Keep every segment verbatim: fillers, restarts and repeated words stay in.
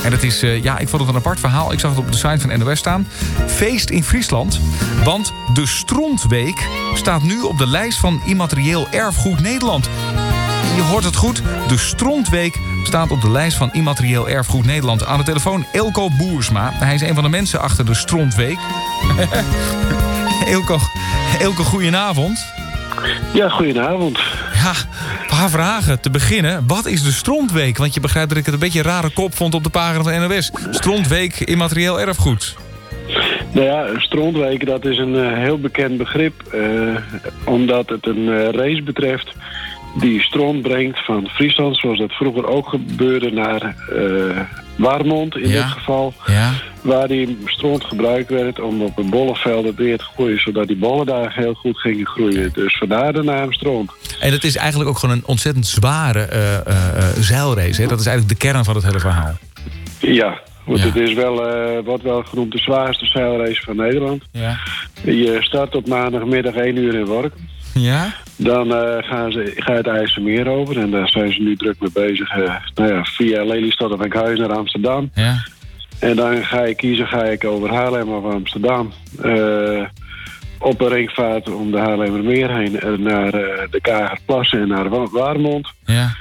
En dat is, uh, ja, ik vond het een apart verhaal. Ik zag het op de site van N O S staan. Feest in Friesland. Want de Strontweek staat nu op de lijst van immaterieel erfgoed Nederland. Je hoort het goed. De Strontweek staat op de lijst van immaterieel erfgoed Nederland. Aan de telefoon Eelco Boersma. Hij is een van de mensen achter de Strontweek. Eelco, Eelco, goedenavond. Ja, goedenavond. Ja, een paar vragen. Te beginnen, wat is de Strontweek? Want je begrijpt dat ik het een beetje een rare kop vond op de pagina van N O S. Strontweek, immaterieel erfgoed. Nou ja, Strontweek, dat is een uh, heel bekend begrip. Uh, omdat het een uh, race betreft die stront brengt van Friesland, zoals dat vroeger ook gebeurde, naar uh, Warmond in ja. dit geval. Ja. Waar die stront gebruikt werd om op een bollenveld weer te groeien, zodat die bollen daar heel goed gingen groeien. Dus vandaar de naam stront. En het is eigenlijk ook gewoon een ontzettend zware uh, uh, zeilrace. Hè? Dat is eigenlijk de kern van het hele verhaal. Ja, want ja. het is wel, uh, wordt wel genoemd de zwaarste zeilrace van Nederland. Ja. Je start op maandagmiddag één uur in Workum. Ja? Dan uh, gaan ze, ga je het IJsselmeer over en daar zijn ze nu druk mee bezig. Uh, nou ja, via Lelystad of Enkhuizen naar Amsterdam. Ja. En dan ga je kiezen, ga ik over Haarlem of Amsterdam. Uh, op een ringvaart om de Haarlemmermeer heen uh, naar uh, de Kagerplassen en naar Wa- Warmond. Ja.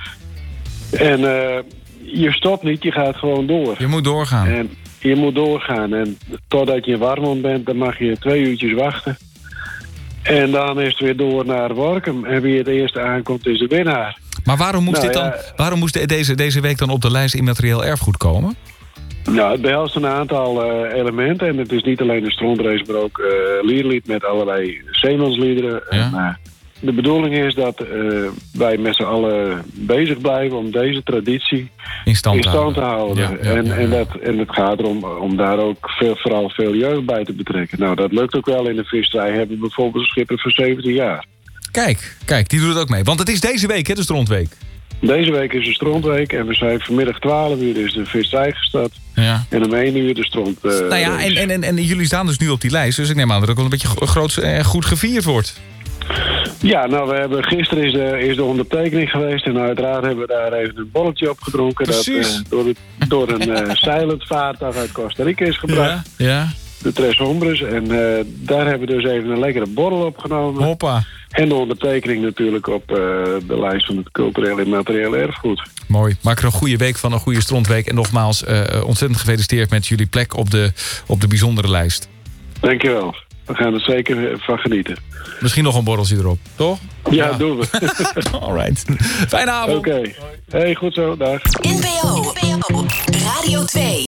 En uh, je stopt niet, je gaat gewoon door. Je moet doorgaan. En je moet doorgaan. En totdat je in Warmond bent, dan mag je twee uurtjes wachten. En dan is het weer door naar Workum. En wie het eerste aankomt, is de winnaar. Maar waarom moest, nou, dit dan, ja, waarom moest deze, deze week dan op de lijst immaterieel erfgoed komen? Nou, het behelst een aantal uh, elementen. En het is niet alleen de strontrace, maar ook uh, liederlied met allerlei zeemansliederen. Ja. En, uh, de bedoeling is dat uh, wij met z'n allen bezig blijven om deze traditie in stand te in stand houden. Te houden. Ja, ja, en, ja, ja. En, dat, en het gaat erom om daar ook veel, vooral veel jeugd bij te betrekken. Nou, dat lukt ook wel in de visserij. We hebben bijvoorbeeld een schipper van zeventien jaar. Kijk, kijk, die doet het ook mee. Want het is deze week, hè, de Strontweek. Deze week is de Strontweek en we zijn vanmiddag twaalf uur is de visserij gestart. Ja. En om één uur de stront. Uh, nou ja, en, en, en, en jullie staan dus nu op die lijst. Dus ik neem aan dat het ook wel een beetje groot en goed gevierd wordt. Ja, nou, we hebben, gisteren is de, is de ondertekening geweest. En uiteraard hebben we daar even een bolletje op gedronken. Precies. Dat uh, door, de, door een uh, zeilend vaartuig uit Costa Rica is gebracht. Ja, ja. De Tres Hombres. En uh, daar hebben we dus even een lekkere borrel opgenomen. Hoppa. En de ondertekening natuurlijk op uh, de lijst van het cultureel en materieel erfgoed. Mooi. Maak er een goede week van, een goede Strontweek. En nogmaals, uh, ontzettend gefeliciteerd met jullie plek op de, op de bijzondere lijst. Dankjewel. We gaan er zeker van genieten. Misschien nog een borreltje erop, toch? Ja, ja. Doen we. Alright. Fijne avond. Oké. Okay. Hey, goed zo. Dag. N P O